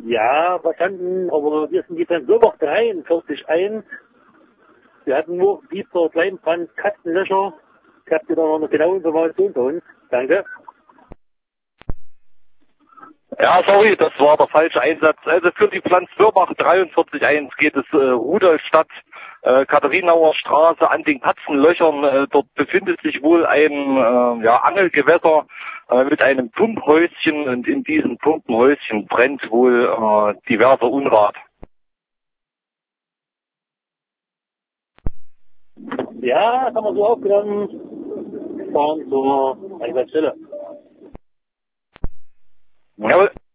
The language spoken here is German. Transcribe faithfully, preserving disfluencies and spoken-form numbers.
Ja, verstanden, aber wir sind jetzt so noch dreiundvierzig ein. Wir hatten nur dieser kleinen Brand Kastenlöcher. Ich habe dir da noch eine genaue Information für uns. Danke. Ja, sorry, das war der falsche Einsatz. Also für die Pflanzwirrbach dreiundvierzig eins geht es äh, Rudolstadt, äh, Katharinauer Straße an den Katzenlöchern. Äh, dort befindet sich wohl ein äh, ja, Angelgewässer äh, mit einem Pumphäuschen und in diesem Pumpenhäuschen brennt wohl äh, diverser Unrat. Ja, das haben wir so aufgenommen. Fahren zur Einsatzstelle. Jawohl.